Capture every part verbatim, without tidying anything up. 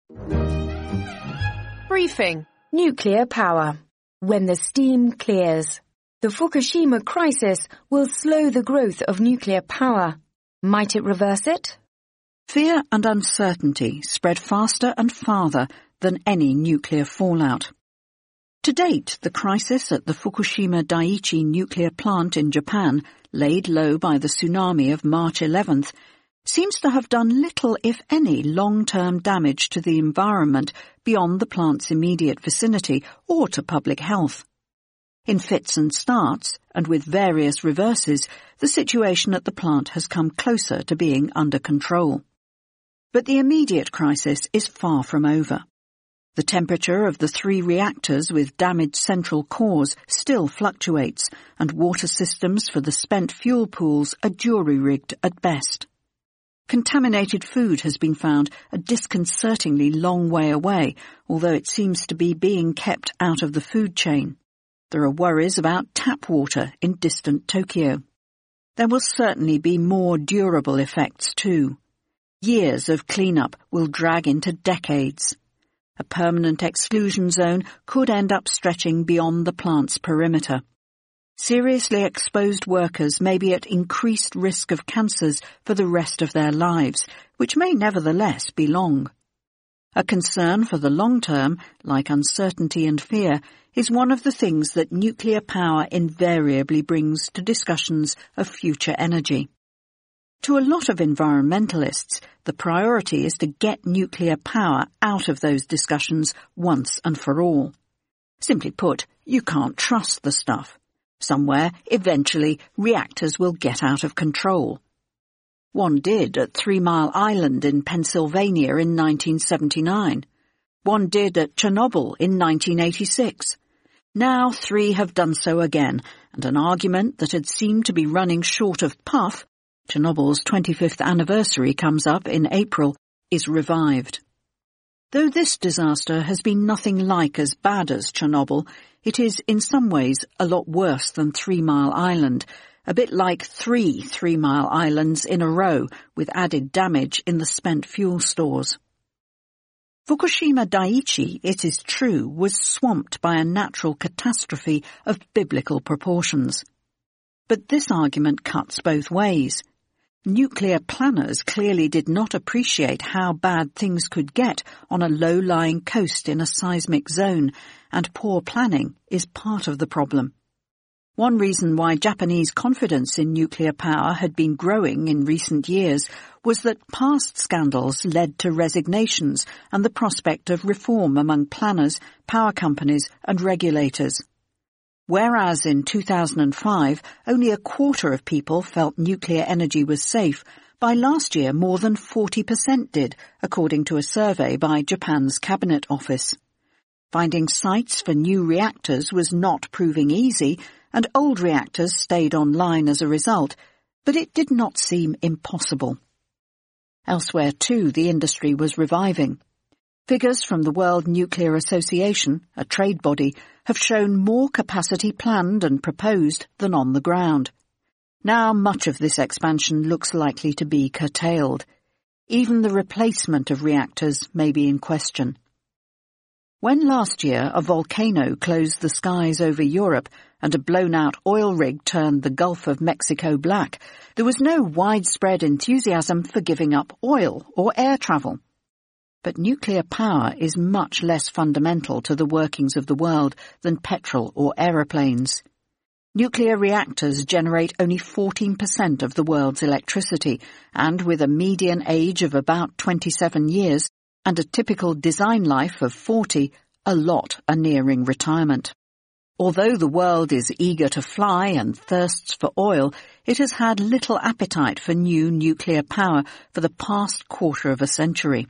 Briefing. Nuclear power. When the steam clears. The Fukushima crisis will slow the growth of nuclear power. Might it reverse it? Fear and uncertainty spread faster and farther than any nuclear fallout. To date, the crisis at the Fukushima Daiichi nuclear plant in Japan, laid low by the tsunami of March eleventh, seems to have done little, if any, long-term damage to the environment beyond the plant's immediate vicinity or to public health. In fits and starts, and with various reverses, the situation at the plant has come closer to being under control. But the immediate crisis is far from over. The temperature of the three reactors with damaged central cores still fluctuates, and water systems for the spent fuel pools are jury-rigged at best. Contaminated food has been found a disconcertingly long way away, although it seems to be being kept out of the food chain. There are worries about tap water in distant Tokyo. There will certainly be more durable effects too. Years of cleanup will drag into decades. A permanent exclusion zone could end up stretching beyond the plant's perimeter. Seriously exposed workers may be at increased risk of cancers for the rest of their lives, which may nevertheless be long. A concern for the long term, like uncertainty and fear, is one of the things that nuclear power invariably brings to discussions of future energy. To a lot of environmentalists, the priority is to get nuclear power out of those discussions once and for all. Simply put, you can't trust the stuff. Somewhere, eventually, reactors will get out of control. One did at Three Mile Island in Pennsylvania in nineteen seventy-nine. One did at Chernobyl in nineteen eighty-six. Now three have done so again, and an argument that had seemed to be running short of puff, Chernobyl's twenty-fifth anniversary comes up in April, is revived. Though this disaster has been nothing like as bad as Chernobyl, it is in some ways a lot worse than Three Mile Island, a bit like three Three Mile Islands in a row with added damage in the spent fuel stores. Fukushima Daiichi, it is true, was swamped by a natural catastrophe of biblical proportions. But this argument cuts both ways. Nuclear planners clearly did not appreciate how bad things could get on a low-lying coast in a seismic zone, and poor planning is part of the problem. One reason why Japanese confidence in nuclear power had been growing in recent years was that past scandals led to resignations and the prospect of reform among planners, power companies and regulators. Whereas in two thousand five only a quarter of people felt nuclear energy was safe, by last year more than forty percent did, according to a survey by Japan's Cabinet Office. Finding sites for new reactors was not proving easy, and old reactors stayed online as a result, but it did not seem impossible. Elsewhere too, the industry was reviving. Figures from the World Nuclear Association, a trade body, have shown more capacity planned and proposed than on the ground. Now much of this expansion looks likely to be curtailed. Even the replacement of reactors may be in question. When last year a volcano closed the skies over Europe and a blown-out oil rig turned the Gulf of Mexico black, there was no widespread enthusiasm for giving up oil or air travel. But nuclear power is much less fundamental to the workings of the world than petrol or aeroplanes. Nuclear reactors generate only fourteen percent of the world's electricity, and with a median age of about twenty-seven years and a typical design life of forty, a lot are nearing retirement. Although the world is eager to fly and thirsts for oil, it has had little appetite for new nuclear power for the past quarter of a century.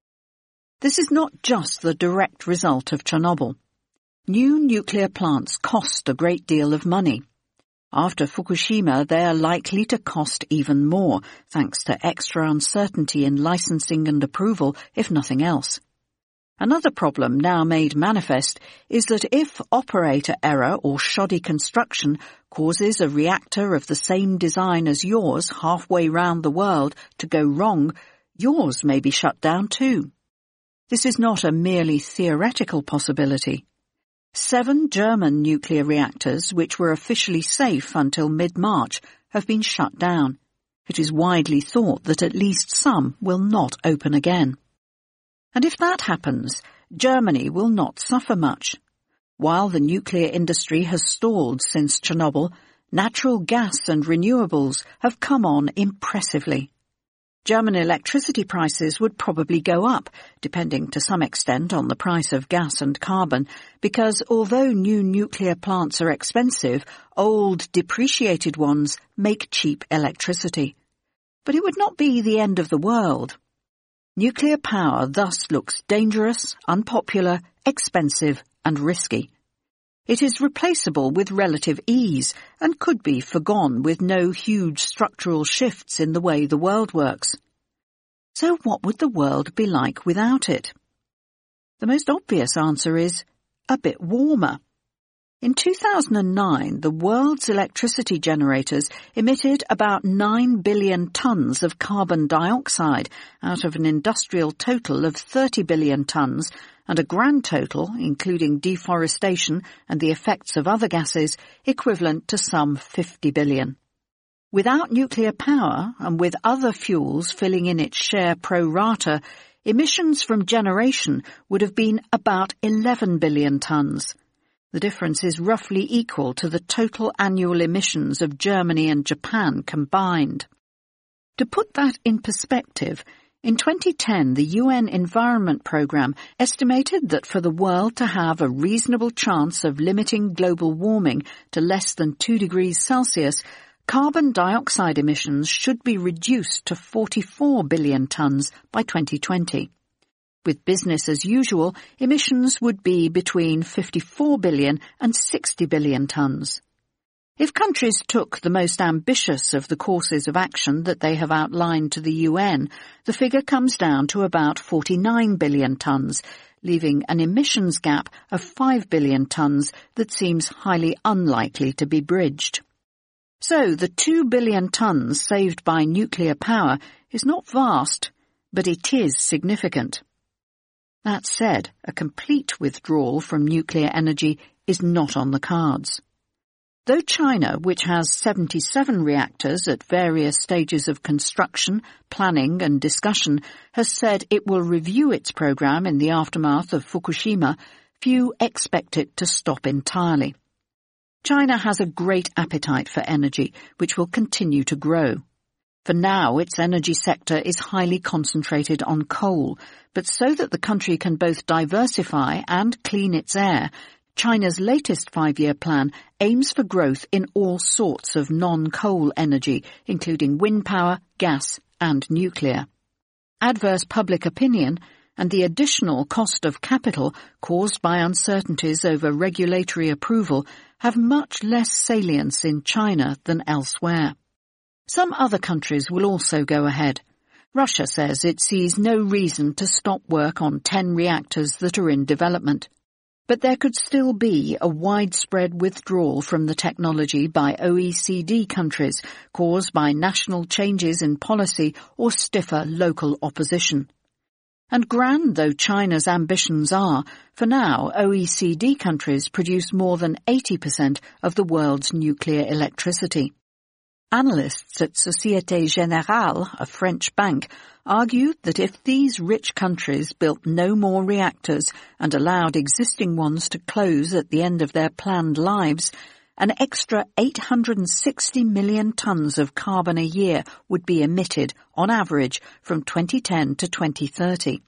This is not just the direct result of Chernobyl. New nuclear plants cost a great deal of money. After Fukushima, they are likely to cost even more, thanks to extra uncertainty in licensing and approval, if nothing else. Another problem now made manifest is that if operator error or shoddy construction causes a reactor of the same design as yours halfway round the world to go wrong, yours may be shut down too. This is not a merely theoretical possibility. Seven German nuclear reactors, which were officially safe until mid-March, have been shut down. It is widely thought that at least some will not open again. And if that happens, Germany will not suffer much. While the nuclear industry has stalled since Chernobyl, natural gas and renewables have come on impressively. German electricity prices would probably go up, depending to some extent on the price of gas and carbon, because although new nuclear plants are expensive, old, depreciated ones make cheap electricity. But it would not be the end of the world. Nuclear power thus looks dangerous, unpopular, expensive, and risky. It is replaceable with relative ease and could be forgone with no huge structural shifts in the way the world works. So what would the world be like without it? The most obvious answer is a bit warmer. In two thousand nine, the world's electricity generators emitted about nine billion tons of carbon dioxide out of an industrial total of thirty billion tons and a grand total, including deforestation and the effects of other gases, equivalent to some fifty billion. Without nuclear power, and with other fuels filling in its share pro rata, emissions from generation would have been about eleven billion tons. The difference is roughly equal to the total annual emissions of Germany and Japan combined. To put that in perspective, in twenty ten, the U N Environment Programme estimated that for the world to have a reasonable chance of limiting global warming to less than two degrees Celsius, carbon dioxide emissions should be reduced to forty-four billion tons by twenty twenty. With business as usual, emissions would be between fifty-four billion and sixty billion tons. If countries took the most ambitious of the courses of action that they have outlined to the U N, the figure comes down to about forty-nine billion tons, leaving an emissions gap of five billion tons that seems highly unlikely to be bridged. So the two billion tons saved by nuclear power is not vast, but it is significant. That said, a complete withdrawal from nuclear energy is not on the cards. Though China, which has seventy-seven reactors at various stages of construction, planning and discussion, has said it will review its program in the aftermath of Fukushima, few expect it to stop entirely. China has a great appetite for energy, which will continue to grow. For now, its energy sector is highly concentrated on coal, but so that the country can both diversify and clean its air, China's latest five-year plan aims for growth in all sorts of non-coal energy, including wind power, gas, and nuclear. Adverse public opinion and the additional cost of capital caused by uncertainties over regulatory approval have much less salience in China than elsewhere. Some other countries will also go ahead. Russia says it sees no reason to stop work on ten reactors that are in development. But there could still be a widespread withdrawal from the technology by O E C D countries caused by national changes in policy or stiffer local opposition. And grand though China's ambitions are, for now O E C D countries produce more than eighty percent of the world's nuclear electricity. Analysts at Société Générale, a French bank, argue that if these rich countries built no more reactors and allowed existing ones to close at the end of their planned lives, an extra eight hundred sixty million tons of carbon a year would be emitted, on average, from twenty ten to twenty thirty.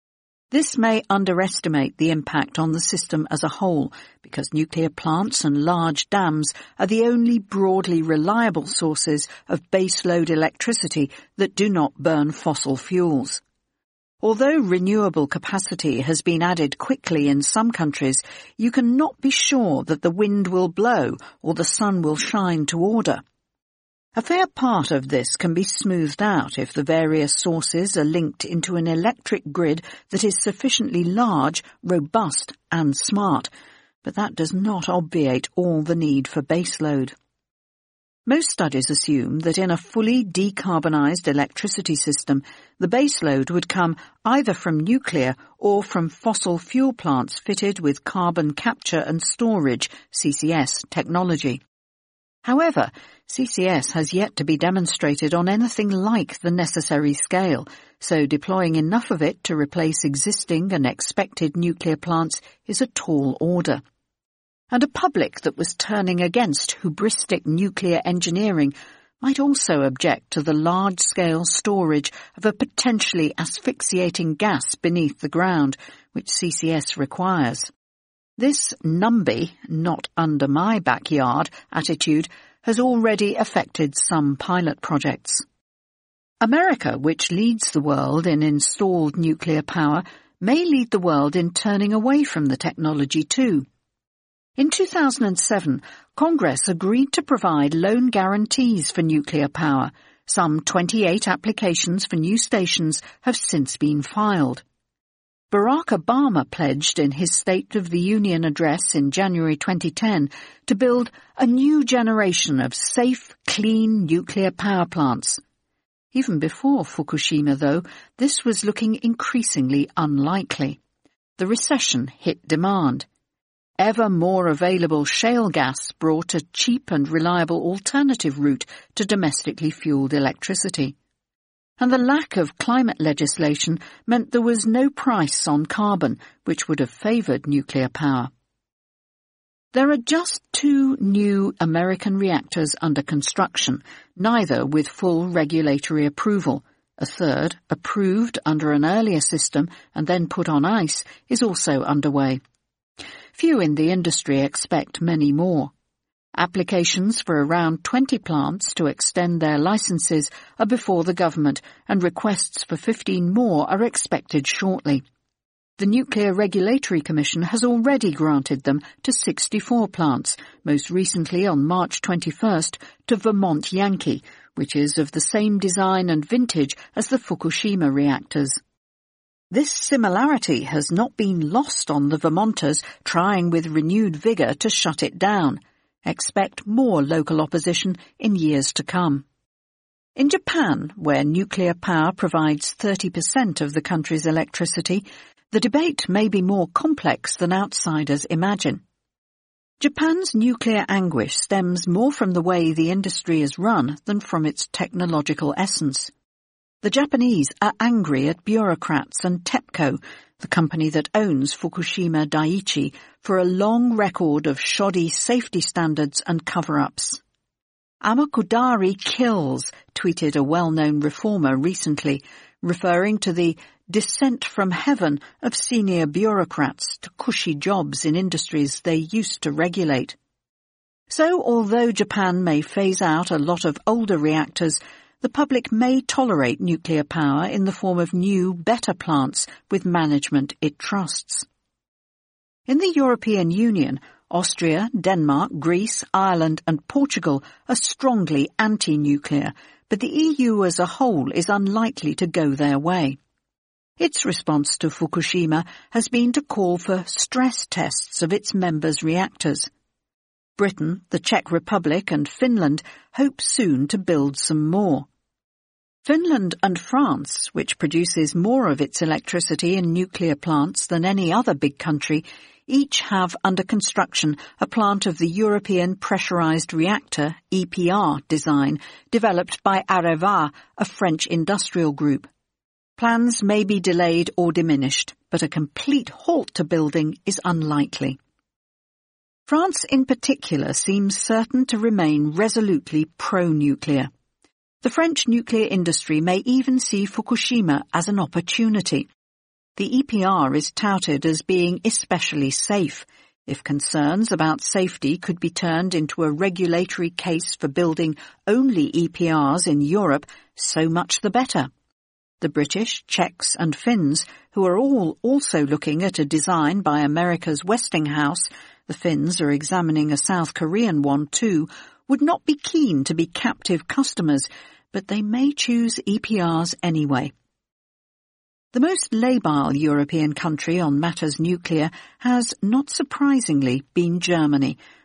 This may underestimate the impact on the system as a whole, because nuclear plants and large dams are the only broadly reliable sources of baseload electricity that do not burn fossil fuels. Although renewable capacity has been added quickly in some countries, you cannot be sure that the wind will blow or the sun will shine to order. A fair part of this can be smoothed out if the various sources are linked into an electric grid that is sufficiently large, robust and smart, but that does not obviate all the need for baseload. Most studies assume that in a fully decarbonised electricity system, the baseload would come either from nuclear or from fossil fuel plants fitted with carbon capture and storage, C C S, technology. However, C C S has yet to be demonstrated on anything like the necessary scale, so deploying enough of it to replace existing and expected nuclear plants is a tall order. And a public that was turning against hubristic nuclear engineering might also object to the large-scale storage of a potentially asphyxiating gas beneath the ground, which C C S requires. This NUMBY, not under my backyard, attitude has already affected some pilot projects. America, which leads the world in installed nuclear power, may lead the world in turning away from the technology too. In two thousand seven, Congress agreed to provide loan guarantees for nuclear power. Some twenty-eight applications for new stations have since been filed. Barack Obama pledged in his State of the Union address in January twenty ten to build a new generation of safe, clean nuclear power plants. Even before Fukushima, though, this was looking increasingly unlikely. The recession hit demand. Ever more available shale gas brought a cheap and reliable alternative route to domestically fueled electricity. And the lack of climate legislation meant there was no price on carbon, which would have favoured nuclear power. There are just two new American reactors under construction, neither with full regulatory approval. A third, approved under an earlier system and then put on ice, is also underway. Few in the industry expect many more. Applications for around twenty plants to extend their licenses are before the government, and requests for fifteen more are expected shortly. The Nuclear Regulatory Commission has already granted them to sixty-four plants, most recently on March twenty-first to Vermont Yankee, which is of the same design and vintage as the Fukushima reactors. This similarity has not been lost on the Vermonters trying with renewed vigour to shut it down. Expect more local opposition in years to come. In Japan, where nuclear power provides thirty percent of the country's electricity, the debate may be more complex than outsiders imagine. Japan's nuclear anguish stems more from the way the industry is run than from its technological essence. The Japanese are angry at bureaucrats and TEPCO, the company that owns Fukushima Daiichi, for a long record of shoddy safety standards and cover-ups. Amakudari kills, tweeted a well-known reformer recently, referring to the descent from heaven of senior bureaucrats to cushy jobs in industries they used to regulate. So, although Japan may phase out a lot of older reactors, the public may tolerate nuclear power in the form of new, better plants with management it trusts. In the European Union, Austria, Denmark, Greece, Ireland and Portugal are strongly anti-nuclear, but the E U as a whole is unlikely to go their way. Its response to Fukushima has been to call for stress tests of its members' reactors. Britain, the Czech Republic and Finland hope soon to build some more. Finland and France, which produces more of its electricity in nuclear plants than any other big country, each have under construction a plant of the European Pressurized Reactor, E P R, design, developed by Areva, a French industrial group. Plans may be delayed or diminished, but a complete halt to building is unlikely. France in particular seems certain to remain resolutely pro-nuclear. The French nuclear industry may even see Fukushima as an opportunity. The E P R is touted as being especially safe. If concerns about safety could be turned into a regulatory case for building only E P Rs in Europe, so much the better. The British, Czechs and Finns, who are all also looking at a design by America's Westinghouse, the Finns are examining a South Korean one too, would not be keen to be captive customers, but they may choose E P Rs anyway. The most labile European country on matters nuclear has, not surprisingly, been Germany,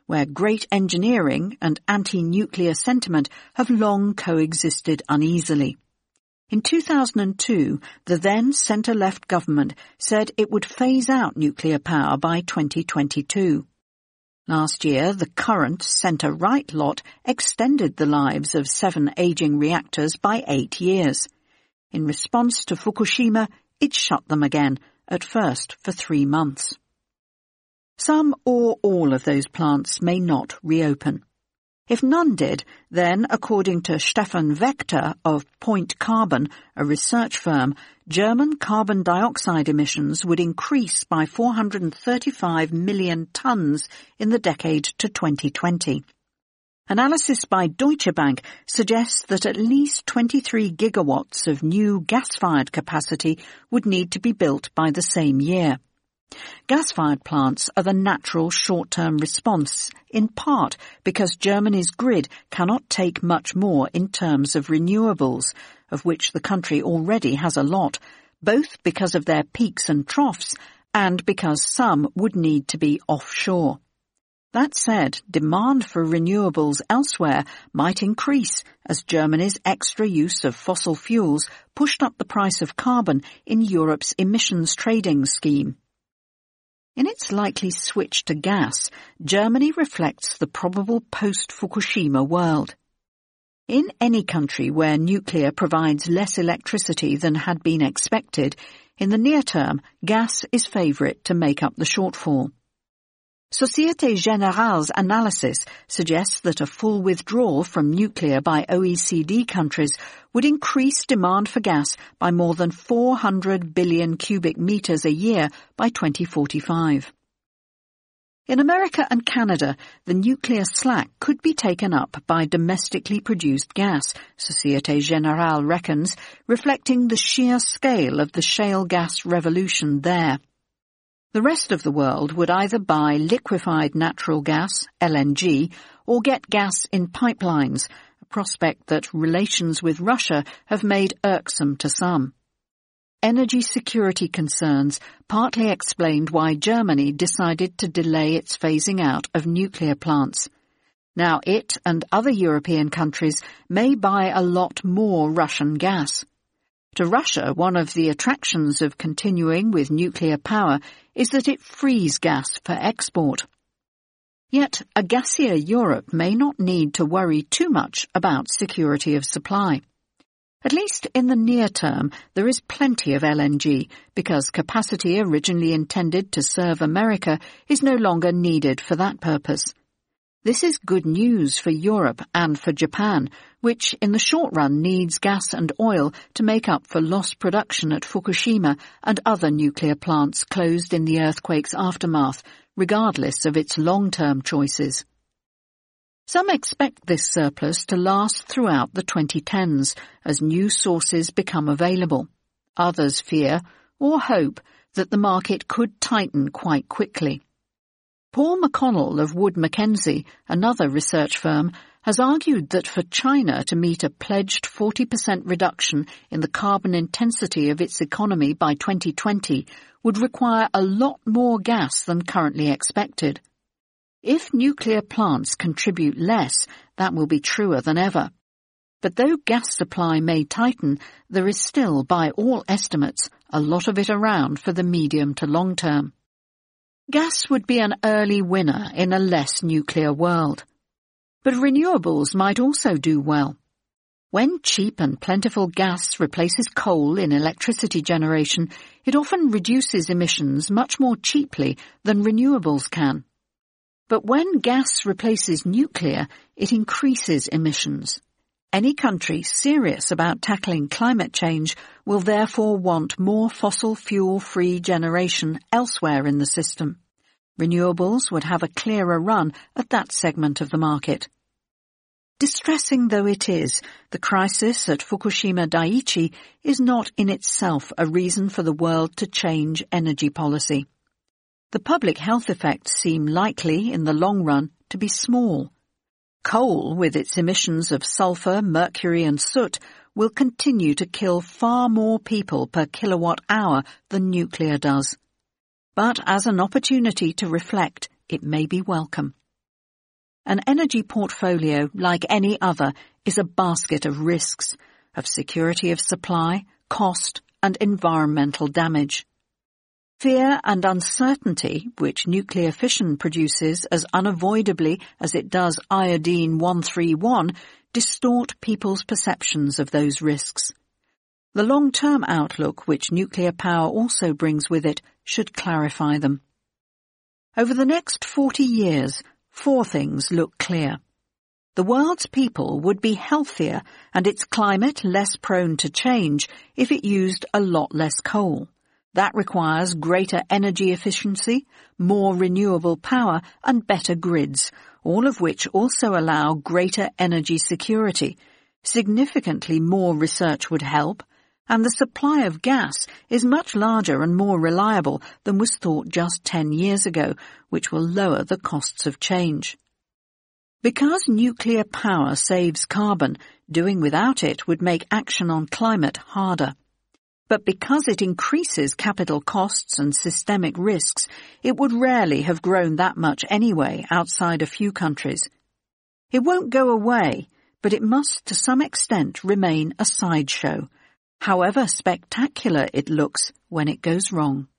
where great engineering and anti-nuclear sentiment have long coexisted uneasily. In two thousand two, the then centre-left government said it would phase out nuclear power by twenty twenty-two. Last year, the current centre-right lot extended the lives of seven ageing reactors by eight years. In response to Fukushima, it shut them again, at first for three months. Some or all of those plants may not reopen. If none did, then, according to Stefan Wechter of Point Carbon, a research firm, German carbon dioxide emissions would increase by four hundred thirty-five million tons in the decade to twenty twenty. Analysis by Deutsche Bank suggests that at least twenty-three gigawatts of new gas-fired capacity would need to be built by the same year. Gas-fired plants are the natural short-term response, in part because Germany's grid cannot take much more in terms of renewables, of which the country already has a lot, both because of their peaks and troughs and because some would need to be offshore. That said, demand for renewables elsewhere might increase as Germany's extra use of fossil fuels pushed up the price of carbon in Europe's emissions trading scheme. In its likely switch to gas, Germany reflects the probable post-Fukushima world. In any country where nuclear provides less electricity than had been expected, in the near term, gas is favourite to make up the shortfall. Société Générale's analysis suggests that a full withdrawal from nuclear by O E C D countries would increase demand for gas by more than four hundred billion cubic metres a year by twenty forty-five. In America and Canada, the nuclear slack could be taken up by domestically produced gas, Société Générale reckons, reflecting the sheer scale of the shale gas revolution there. The rest of the world would either buy liquefied natural gas, L N G, or get gas in pipelines, a prospect that relations with Russia have made irksome to some. Energy security concerns partly explained why Germany decided to delay its phasing out of nuclear plants. Now it and other European countries may buy a lot more Russian gas. To Russia, one of the attractions of continuing with nuclear power is that it frees gas for export. Yet a gassier Europe may not need to worry too much about security of supply. At least in the near term, there is plenty of L N G because capacity originally intended to serve America is no longer needed for that purpose. This is good news for Europe and for Japan, which in the short run needs gas and oil to make up for lost production at Fukushima and other nuclear plants closed in the earthquake's aftermath, regardless of its long-term choices. Some expect this surplus to last throughout the twenty tens as new sources become available. Others fear, or hope, that the market could tighten quite quickly. Paul McConnell of Wood Mackenzie, another research firm, has argued that for China to meet a pledged forty percent reduction in the carbon intensity of its economy by twenty twenty would require a lot more gas than currently expected. If nuclear plants contribute less, that will be truer than ever. But though gas supply may tighten, there is still, by all estimates, a lot of it around for the medium to long term. Gas would be an early winner in a less nuclear world. But renewables might also do well. When cheap and plentiful gas replaces coal in electricity generation, it often reduces emissions much more cheaply than renewables can. But when gas replaces nuclear, it increases emissions. Any country serious about tackling climate change will therefore want more fossil fuel-free generation elsewhere in the system. Renewables would have a clearer run at that segment of the market. Distressing though it is, the crisis at Fukushima Daiichi is not in itself a reason for the world to change energy policy. The public health effects seem likely, in the long run, to be small. Coal, with its emissions of sulfur, mercury and soot, will continue to kill far more people per kilowatt hour than nuclear does. But as an opportunity to reflect, it may be welcome. An energy portfolio, like any other, is a basket of risks, of security of supply, cost, and environmental damage. Fear and uncertainty, which nuclear fission produces as unavoidably as it does iodine one thirty-one, distort people's perceptions of those risks. The long-term outlook which nuclear power also brings with it should clarify them. Over the next forty years, four things look clear. The world's people would be healthier and its climate less prone to change if it used a lot less coal. That requires greater energy efficiency, more renewable power, and better grids, all of which also allow greater energy security. Significantly more research would help, and the supply of gas is much larger and more reliable than was thought just ten years ago, which will lower the costs of change. Because nuclear power saves carbon, doing without it would make action on climate harder. But because it increases capital costs and systemic risks, it would rarely have grown that much anyway outside a few countries. It won't go away, but it must to some extent remain a sideshow, however spectacular it looks when it goes wrong.